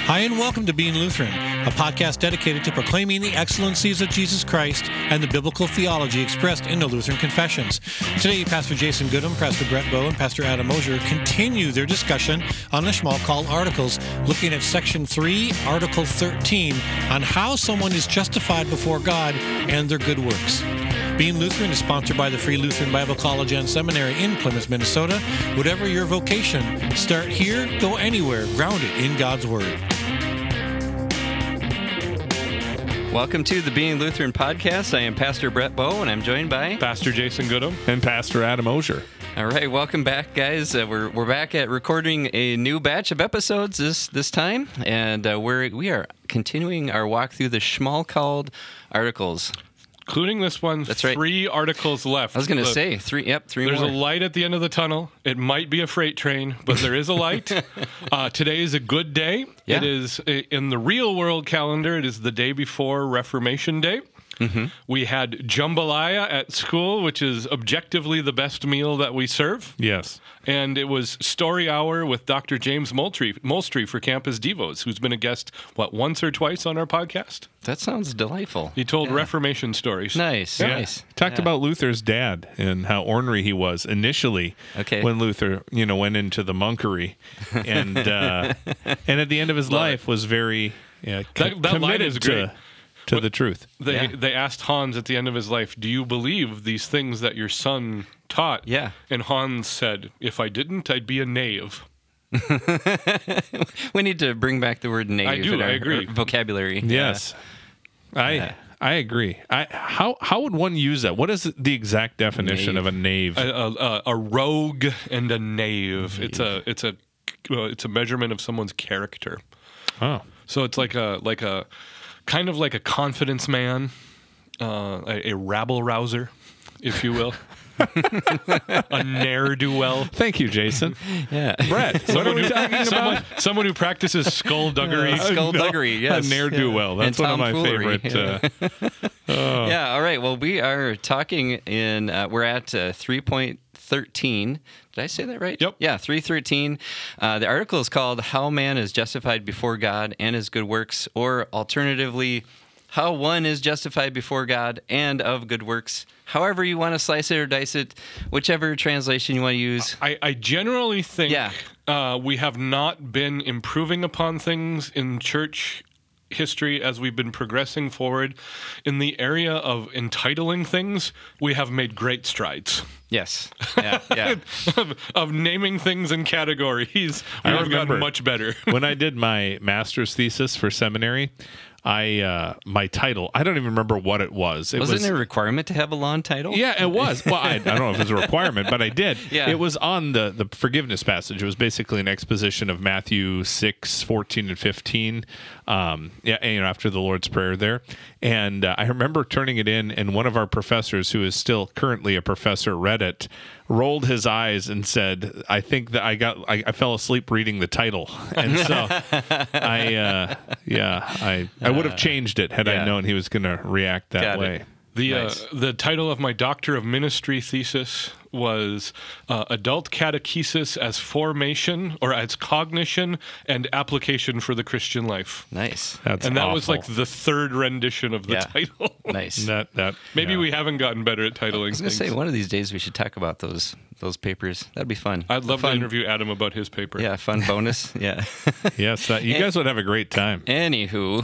Hi, and welcome to Being Lutheran, a podcast dedicated to proclaiming the excellencies of Jesus Christ and the biblical theology expressed in the Lutheran Confessions. Today, Pastor Jason Goodham, Pastor Brett Bowe, and Pastor Adam Mosier continue their discussion on the Schmalkald Articles, looking at Section 3, Article 13, on how someone is justified before God and their good works. Being Lutheran is sponsored by the Free Lutheran Bible College and Seminary in Plymouth, Minnesota. Whatever your vocation, start here, go anywhere, grounded in God's Word. Welcome to the Being Lutheran podcast. I am Pastor Brett Bowe, and I'm joined by Pastor Jason Goodham and Pastor Adam Mosier. All right, welcome back, guys. We're back at recording a new batch of episodes this time, and we are continuing our walk through the Schmalkald Articles. Including this one, That's right. 3 articles left. I was going to say three. Yep, 3 There's more. a light at the end of the tunnel. It might be a freight train, but there is a light. Today is a good day. Yeah. It is, in the real world calendar, it is the day before Reformation Day. Mm-hmm. We had jambalaya at school, which is objectively the best meal that we serve. Yes. And it was Story Hour with Dr. James Molstry for Campus Devos, who's been a guest, once or twice on our podcast? That sounds delightful. He told Reformation stories. Nice. Talked about Luther's dad and how ornery he was initially when Luther, went into the monkery, and and at the end of his life was very that line is great. To the truth. They asked Hans at the end of his life, "Do you believe these things that your son taught?" Yeah. And Hans said, "If I didn't, I'd be a knave." We need to bring back the word knave in our agree. vocabulary. Yes. I agree. How would one use that? What is the exact definition of a knave? A rogue and a knave. It's a measurement of someone's character. Oh. So it's like a kind of like a confidence man, a rabble rouser, if you will. A ne'er-do-well. Thank you, Jason. Yeah. Brett, what are we talking about? Someone who practices skullduggery. Skullduggery, yes. A ne'er-do-well. That's And one of my tomfoolery. favorite. Yeah, all right. Well, we are talking we're at 3.13. Did I say that right? Yep. Yeah, 3.13. The article is called How Man is Justified Before God and His Good Works, or alternatively, How One is Justified Before God and of Good Works. However you want to slice it or dice it, whichever translation you want to use. I generally think we have not been improving upon things in church history as we've been progressing forward. In the area of entitling things, we have made great strides. Yes. Yeah. of naming things in categories, we have remember gotten much better. When I did my master's thesis for seminary, my title, I don't even remember what it was. Wasn't there a requirement to have a long title? Yeah, it was. Well, I don't know if it was a requirement, but I did. Yeah. It was on the forgiveness passage. It was basically an exposition of Matthew 6, 14, and 15, after the Lord's Prayer there. And I remember turning it in, and one of our professors, who is still currently a professor, read it, rolled his eyes and said, "I think that I fell asleep reading the title." And so I would have changed it had I known he was going to react that way. The title of my Doctor of Ministry thesis was Adult Catechesis as Formation or as Cognition and Application for the Christian Life. Nice. That was like the third rendition of the title. Nice. Maybe we haven't gotten better at titling I was going to things. say, one of these days we should talk about those papers. That'd be fun. I'd love to interview Adam about his paper. Yeah, fun bonus. Yeah. Yes, you guys would have a great time. Anywho,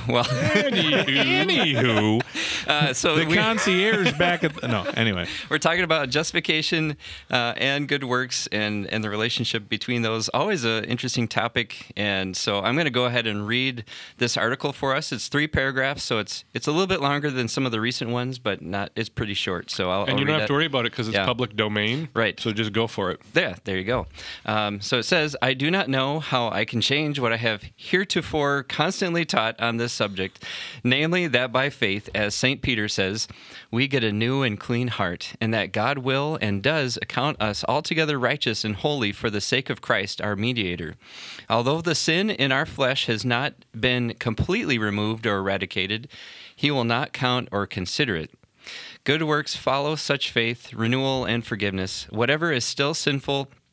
so the concierge back at anyway. We're talking about justification and good works and the relationship between those. Always an interesting topic. And so I'm going to go ahead and read this article for us. It's 3 paragraphs, so it's a little bit longer than some of the recent ones, but it's pretty short. So I'll you read don't have that. to worry about it because it's public domain. Right. So just go for it. There you go. So it says, I do not know how I can change what I have heretofore constantly taught on this subject, namely that by faith, as St. Peter says, we get a new and clean heart, and that God will and does account us altogether righteous and holy for the sake of Christ, our mediator. Although the sin in our flesh has not been completely removed or eradicated, he will not count or consider it. Good works follow such faith, renewal, and forgiveness. Whatever is still sinful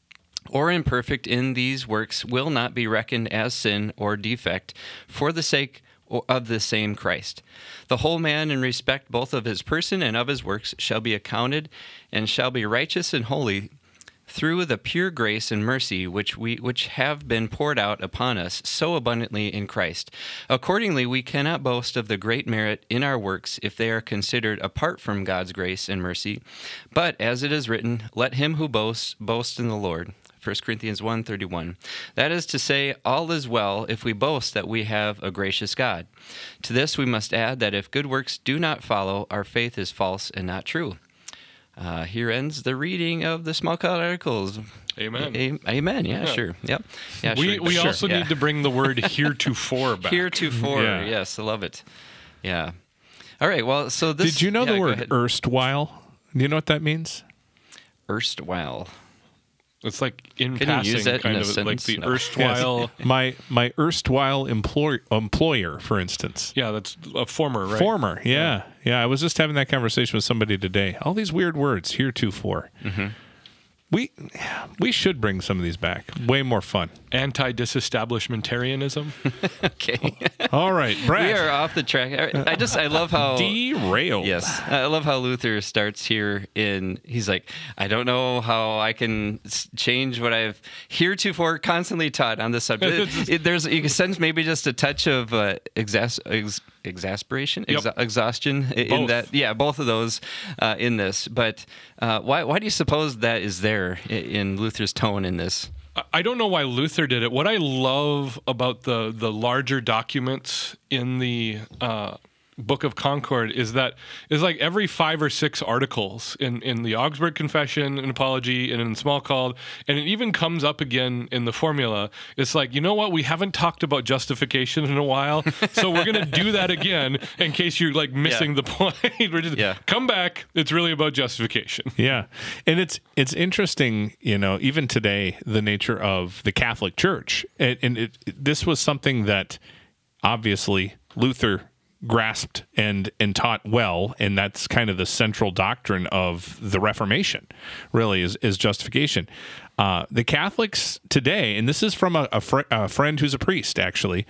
or imperfect in these works will not be reckoned as sin or defect for the sake of the same Christ. The whole man, in respect both of his person and of his works, shall be accounted and shall be righteous and holy through the pure grace and mercy which have been poured out upon us so abundantly in Christ. Accordingly, we cannot boast of the great merit in our works if they are considered apart from God's grace and mercy. But as it is written, let him who boasts, boast in the Lord. 1 Corinthians 1:31. That is to say, all is well if we boast that we have a gracious God. To this we must add that if good works do not follow, our faith is false and not true. Here ends the reading of the Small Cloud Articles. Amen. Amen. Yeah, sure. Yep. Yeah, we also need to bring the word heretofore back. Heretofore. Yeah. Yes, I love it. Yeah. All right. Well, so this. Did you know the word erstwhile? Do you know what that means? Erstwhile. It's like in Can passing, you use that kind in a of sentence? like the No. erstwhile. My erstwhile employer, for instance. Yeah, that's a former, right? Former, yeah. I was just having that conversation with somebody today. All these weird words, heretofore. Mm-hmm. We should bring some of these back. Way more fun. Anti-disestablishmentarianism. Okay. All right, Brad. We are off the track. I love how derailed. Yes, I love how Luther starts here. He's like, I don't know how I can change what I've heretofore constantly taught on this subject. You can sense maybe just a touch of exasperation, exhaustion in that. Yeah, both of those in this. But why do you suppose that is there in Luther's tone in this? I don't know why Luther did it. What I love about the larger documents in the Book of Concord is that it's like every 5 or 6 articles in the Augsburg Confession, in Apology, and in Smalcald, and it even comes up again in the Formula. It's like, you know what? We haven't talked about justification in a while, so we're going to do that again in case you're like missing the point. We're just come back. It's really about justification. Yeah, and it's interesting, even today, the nature of the Catholic Church, and this was something that obviously Luther grasped and taught well, and that's kind of the central doctrine of the Reformation, really, is justification. The Catholics today, and this is from a friend who's a priest, actually,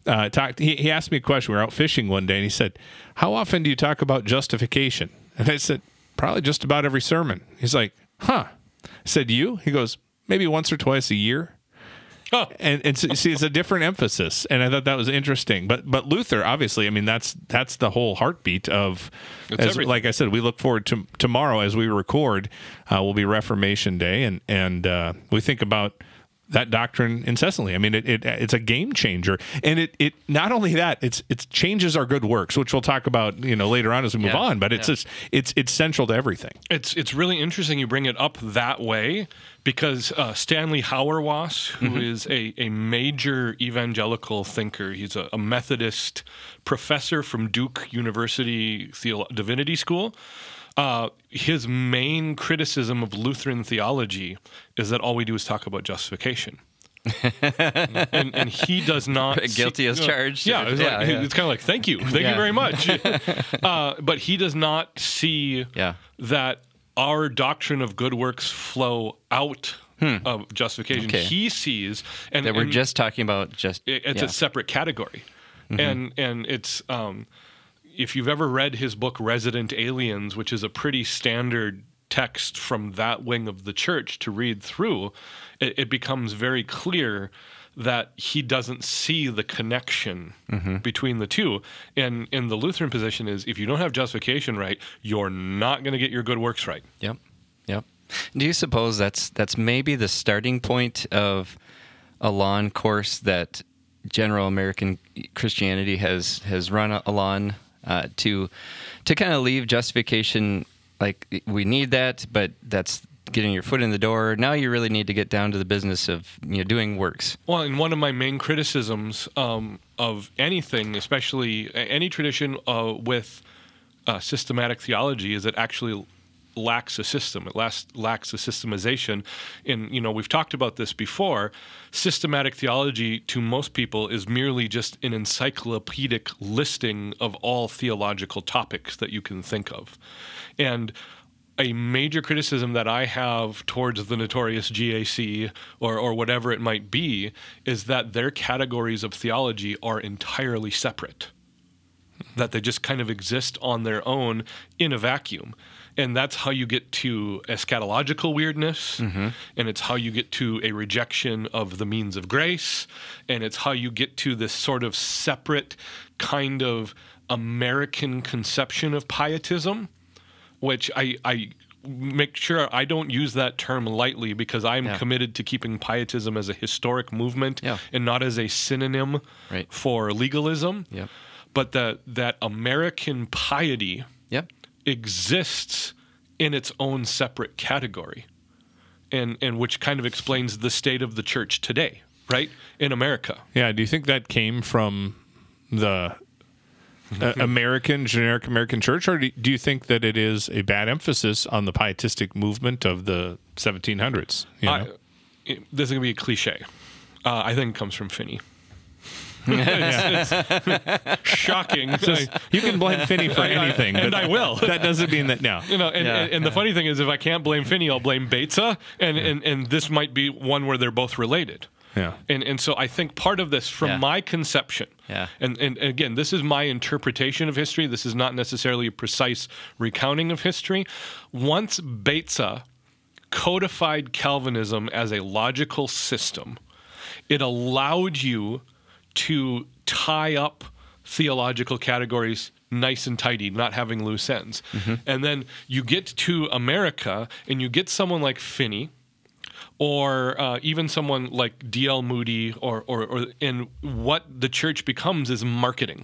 he asked me a question. We were out fishing one day, and he said, how often do you talk about justification? And I said, probably just about every sermon. He's like, huh. I said, you? He goes, maybe once or twice a year. Oh. And see, it's a different emphasis, and I thought that was interesting. But Luther, obviously, I mean, that's the whole heartbeat of. Like I said, we look forward to tomorrow as we record. Will be Reformation Day, and we think about that doctrine incessantly. I mean, it's a game changer, and it not only that, it changes our good works, which we'll talk about later on as we move on. But it's central to everything. It's really interesting you bring it up that way, because Stanley Hauerwas, who is a major evangelical thinker, he's a Methodist professor from Duke University Divinity School. His main criticism of Lutheran theology is that all we do is talk about justification. and he does not guilty as charged. Yeah, it's kind of like thank you very much. But he does not see that our doctrine of good works flow out of justification. Okay. He sees that we're just talking about it's a separate category, and it's. If you've ever read his book Resident Aliens, which is a pretty standard text from that wing of the church to read through, it becomes very clear that he doesn't see the connection between the two. And the Lutheran position is, if you don't have justification right, you're not going to get your good works right. Yep. Do you suppose that's maybe the starting point of a lawn course that general American Christianity has run along? To kind of leave justification, like we need that, but that's getting your foot in the door. Now you really need to get down to the business of doing works. Well, and one of my main criticisms of anything, especially any tradition with systematic theology, is it actually lacks a system. It lacks a systemization. And, we've talked about this before. Systematic theology to most people is merely just an encyclopedic listing of all theological topics that you can think of. And a major criticism that I have towards the notorious GAC or whatever it might be is that their categories of theology are entirely separate, that they just kind of exist on their own in a vacuum. And that's how you get to eschatological weirdness, and it's how you get to a rejection of the means of grace, and it's how you get to this sort of separate kind of American conception of pietism, which I make sure I don't use that term lightly, because I'm committed to keeping pietism as a historic movement and not as a synonym for legalism. But that American piety exists in its own separate category, and which kind of explains the state of the church today, right, in America. Yeah. Do you think that came from the generic American church, or do you think that it is a bad emphasis on the pietistic movement of the 1700s? This is going to be a cliche. I think it comes from Finney. It's shocking. You can blame Finney for anything, and I will. That doesn't mean that now. And the funny thing is, if I can't blame Finney, I'll blame Beza, and this might be one where they're both related. Yeah. And so I think part of this, from my conception, and again, this is my interpretation of history. This is not necessarily a precise recounting of history. Once Beza codified Calvinism as a logical system, it allowed you to tie up theological categories nice and tidy, not having loose ends. And then you get to America and you get someone like Finney, or even someone like D.L. Moody, or and what the church becomes is marketing.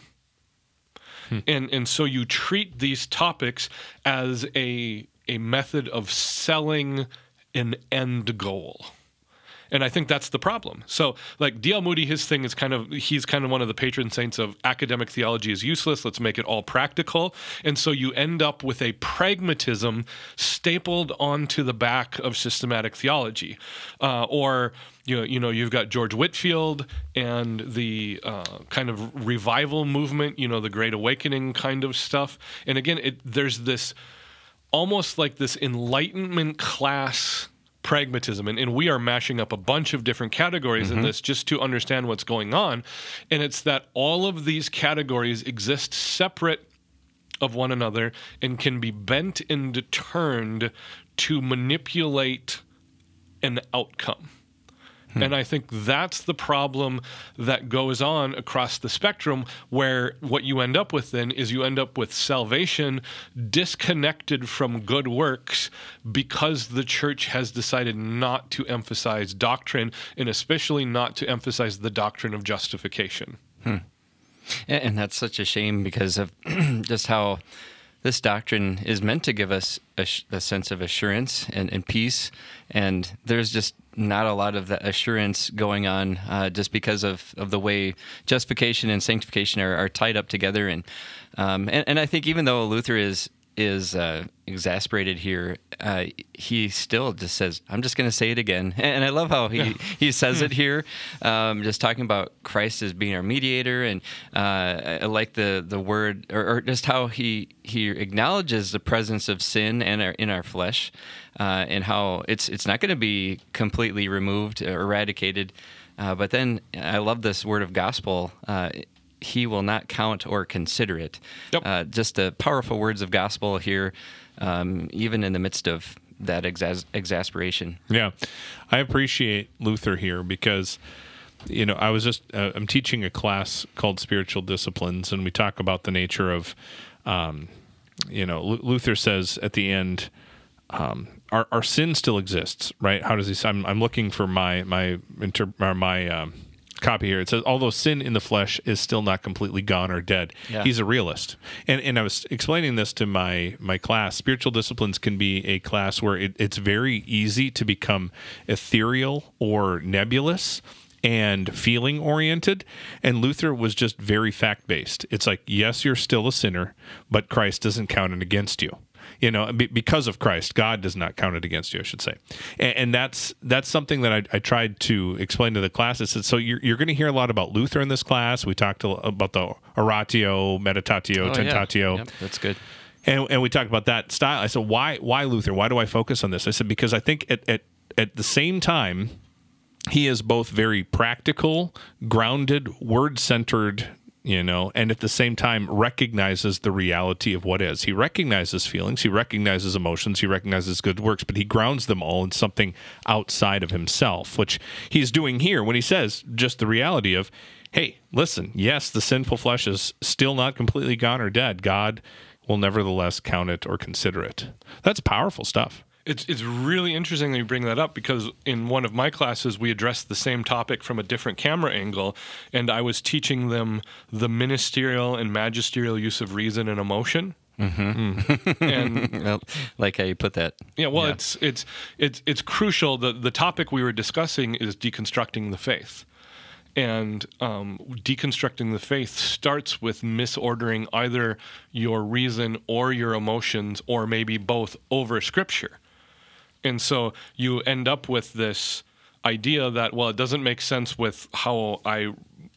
And so you treat these topics as a method of selling an end goal. And I think that's the problem. So, like D.L. Moody, his thing is he's kind of one of the patron saints of academic theology is useless. Let's make it all practical. And so you end up with a pragmatism stapled onto the back of systematic theology. Or you've got George Whitefield and the kind of revival movement, the Great Awakening kind of stuff. And again, there's this almost like this Enlightenment class pragmatism, and we are mashing up a bunch of different categories in this just to understand what's going on. And it's that all of these categories exist separate of one another and can be bent and turned to manipulate an outcome. And I think that's the problem that goes on across the spectrum, where what you end up with then is you end up with salvation disconnected from good works because the church has decided not to emphasize doctrine, and especially not to emphasize the doctrine of justification. And that's such a shame, because of just how this doctrine is meant to give us a sense of assurance and peace, and there's just not a lot of that assurance going on just because of the way justification and sanctification are tied up together. And I think even though Luther is exasperated here, he still just says, I'm just going to say it again. And I love how he says it here, just talking about Christ as being our mediator. And I like the word, or just how he acknowledges the presence of sin and in our flesh, and how it's not going to be completely removed or eradicated. But then I love this word of gospel. He will not count or consider it. Yep. Just the powerful words of gospel here, even in the midst of that exasperation. Yeah, I appreciate Luther here because, I was just I'm teaching a class called Spiritual Disciplines, and we talk about the nature of, Luther says at the end, our sin still exists, right? How does he say? I'm looking for my copy here. It says, although sin in the flesh is still not completely gone or dead, he's a realist. And I was explaining this to my class. Spiritual Disciplines can be a class where it's very easy to become ethereal or nebulous and feeling oriented. And Luther was just very fact based. It's like, yes, you're still a sinner, but Christ doesn't count it against you. Because of Christ, God does not count it against you, I should say. And that's something that I tried to explain to the class. I said, so you're going to hear a lot about Luther in this class. We talked about the oratio, meditatio, tentatio. Yep, that's good. And we talked about that style. I said, why Luther? Why do I focus on this? I said, because I think at the same time, he is both very practical, grounded, word-centered, and at the same time recognizes the reality of what is. He recognizes feelings, he recognizes emotions, he recognizes good works, but he grounds them all in something outside of himself, which he's doing here when he says just the reality of, hey, listen, yes, the sinful flesh is still not completely gone or dead. God will nevertheless count it or consider it. That's powerful stuff. It's really interesting that you bring that up, because in one of my classes, we addressed the same topic from a different camera angle, and I was teaching them the ministerial and magisterial use of reason and emotion. Mm-hmm. And well, like how you put that. Yeah, well, yeah. It's crucial. The topic we were discussing is deconstructing the faith. And deconstructing the faith starts with misordering either your reason or your emotions, or maybe both, over Scripture. And so you end up with this idea that, well, it doesn't make sense with how I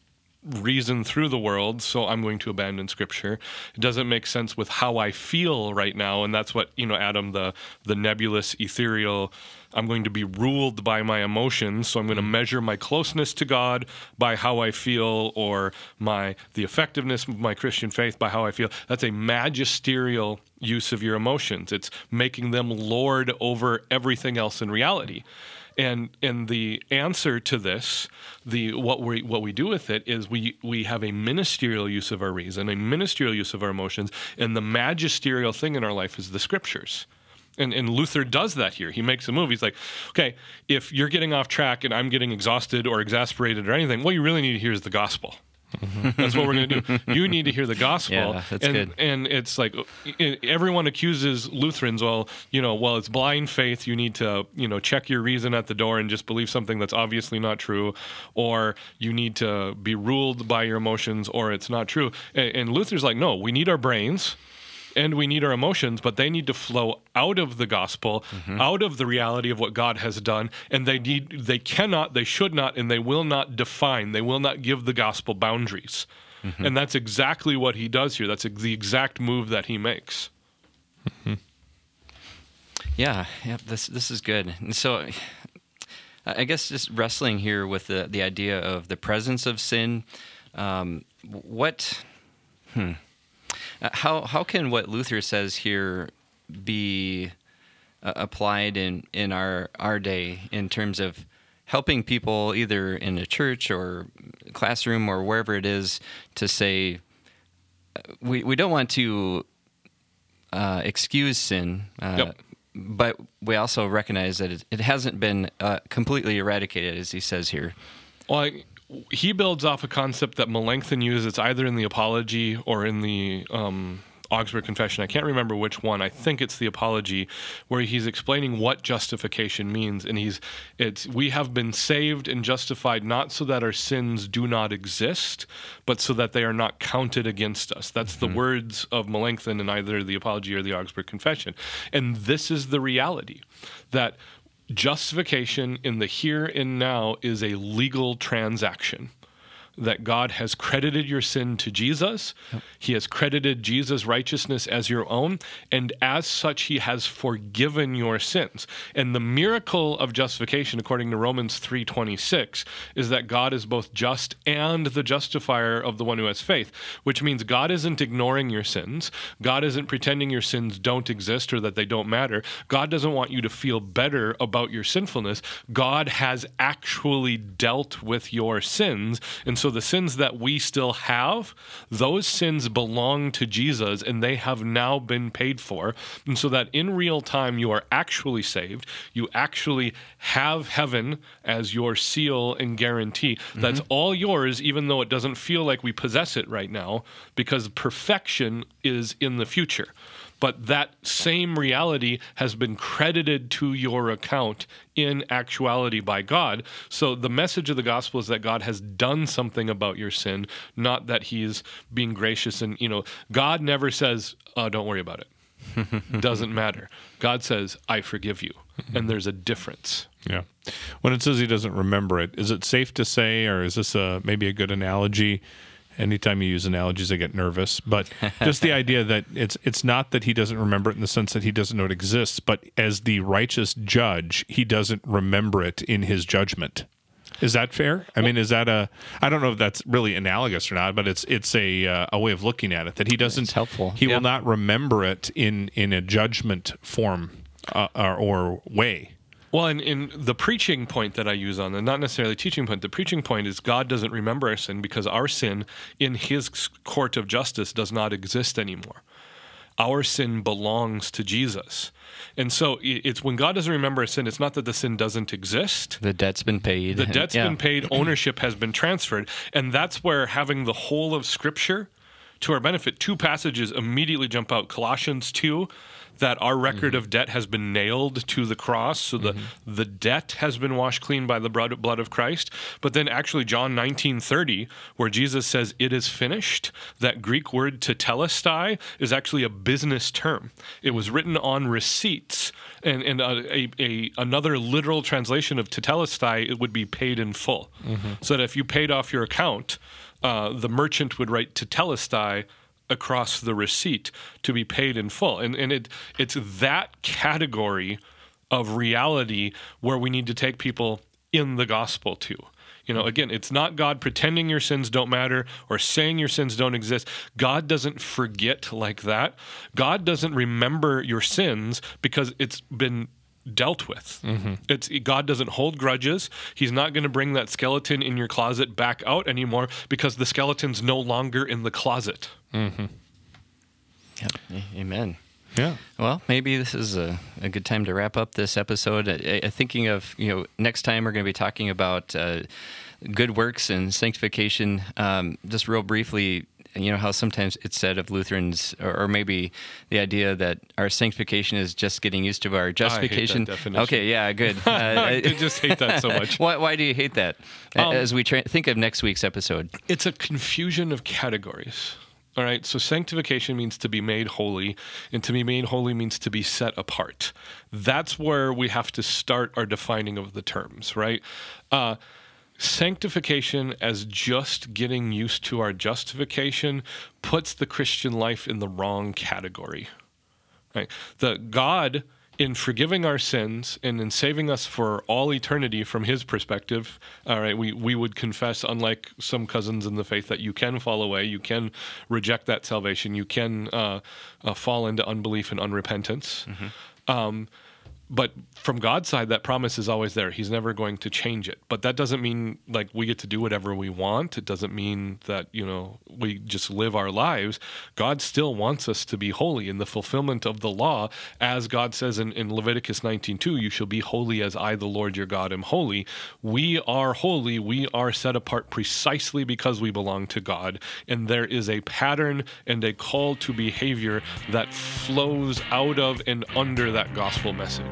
reason through the world, so I'm going to abandon Scripture. It doesn't make sense with how I feel right now, and that's what, Adam, the nebulous, ethereal, I'm going to be ruled by my emotions, so I'm going to measure my closeness to God by how I feel, or the effectiveness of my Christian faith by how I feel. That's a magisterial use of your emotions. It's making them lord over everything else in reality. And the answer to this, what we do with it is we have a ministerial use of our reason, a ministerial use of our emotions, and the magisterial thing in our life is the Scriptures. And Luther does that here. He makes a move. He's like, okay, if you're getting off track and I'm getting exhausted or exasperated or anything, what you really need to hear is the gospel. Mm-hmm. That's what we're going to do. You need to hear the gospel. Yeah, that's good. And it's like, everyone accuses Lutherans, it's blind faith. You need to, check your reason at the door and just believe something that's obviously not true, or you need to be ruled by your emotions, or it's not true. And Luther's like, no, we need our brains and we need our emotions, but they need to flow out of the gospel, out of the reality of what God has done, and they cannot, they should not, and they will not define, they will not give the gospel boundaries. Mm-hmm. And that's exactly what he does here. That's the exact move that he makes. Mm-hmm. Yeah, this is good. And so I guess just wrestling here with the idea of the presence of sin, How can what Luther says here be applied in our day in terms of helping people either in a church or classroom or wherever it is to say we don't want to excuse sin, but we also recognize that it hasn't been completely eradicated, as he says here. Well, he builds off a concept that Melanchthon uses. It's either in the Apology or in the Augsburg Confession. I can't remember which one. I think it's the Apology, where he's explaining what justification means. And we have been saved and justified not so that our sins do not exist, but so that they are not counted against us. That's the words of Melanchthon in either the Apology or the Augsburg Confession. And this is the reality, that justification in the here and now is a legal transaction. That God has credited your sin to Jesus. Yep. He has credited Jesus' righteousness as your own, and as such, he has forgiven your sins. And the miracle of justification, according to Romans 3:26, is that God is both just and the justifier of the one who has faith, which means God isn't ignoring your sins. God isn't pretending your sins don't exist or that they don't matter. God doesn't want you to feel better about your sinfulness. God has actually dealt with your sins, and so the sins that we still have, those sins belong to Jesus, and they have now been paid for. And so that in real time, you are actually saved. You actually have heaven as your seal and guarantee. That's all yours, even though it doesn't feel like we possess it right now, because perfection is in the future. But that same reality has been credited to your account in actuality by God. So the message of the gospel is that God has done something about your sin, not that he's being gracious. And, God never says, don't worry about it. Doesn't matter. God says, I forgive you. And there's a difference. Yeah. When it says he doesn't remember it, is it safe to say, or is this maybe a good analogy? Anytime you use analogies, I get nervous. But just the idea that it's not that he doesn't remember it in the sense that he doesn't know it exists, but as the righteous judge, he doesn't remember it in his judgment. Is that fair? I mean, is that I don't know if that's really analogous or not, but it's a way of looking at it, that he doesn't. It's helpful. He will not remember it in a judgment form or way. Well, in the preaching point that I use on, and not necessarily teaching point, the preaching point is God doesn't remember our sin because our sin in his court of justice does not exist anymore. Our sin belongs to Jesus. And so it's when God doesn't remember a sin, it's not that the sin doesn't exist. The debt's been paid. The debt's been paid, ownership has been transferred. And that's where having the whole of Scripture to our benefit, two passages immediately jump out. Colossians 2, that our record of debt has been nailed to the cross, so the debt has been washed clean by the blood of Christ. But then actually John 19:30, where Jesus says, "It is finished," that Greek word tetelestai is actually a business term. It was written on receipts, and another literal translation of tetelestai, it would be paid in full. So that if you paid off your account, the merchant would write tetelestai across the receipt to be paid in full. And it's that category of reality where we need to take people in the gospel to. Again, it's not God pretending your sins don't matter or saying your sins don't exist. God doesn't forget like that. God doesn't remember your sins because it's been dealt with. God doesn't hold grudges. He's not going to bring that skeleton in your closet back out anymore because the skeleton's no longer in the closet. Yep. Amen. Yeah. Well, maybe this is a good time to wrap up this episode. Thinking of, next time we're going to be talking about good works and sanctification. Just real briefly, how sometimes it's said of Lutherans, or maybe the idea that our sanctification is just getting used to our justification. I hate that definition. Okay, yeah, good. I just hate that so much. Why do you hate that? As we think of next week's episode. It's a confusion of categories. All right, so sanctification means to be made holy, and to be made holy means to be set apart. That's where we have to start our defining of the terms, right? Sanctification as just getting used to our justification puts the Christian life in the wrong category. Right? The God, in forgiving our sins and in saving us for all eternity from his perspective, all right, we would confess, unlike some cousins in the faith, that you can fall away, you can reject that salvation, you can fall into unbelief and unrepentance. But from God's side, that promise is always there. He's never going to change it. But that doesn't mean like we get to do whatever we want. It doesn't mean that, we just live our lives. God still wants us to be holy in the fulfillment of the law. As God says in Leviticus 19:2, you shall be holy as I, the Lord your God, am holy. We are holy. We are set apart precisely because we belong to God. And there is a pattern and a call to behavior that flows out of and under that gospel message.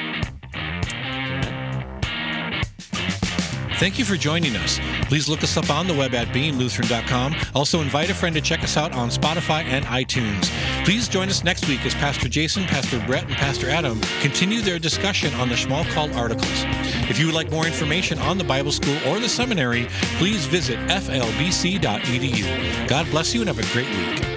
Thank you for joining us. Please look us up on the web at beinglutheran.com. Also invite a friend to check us out on Spotify and iTunes. Please join us next week as Pastor Jason, Pastor Brett, and Pastor Adam continue their discussion on the Schmalkald articles. If you would like more information on the Bible School or the seminary, please visit flbc.edu. God bless you and have a great week.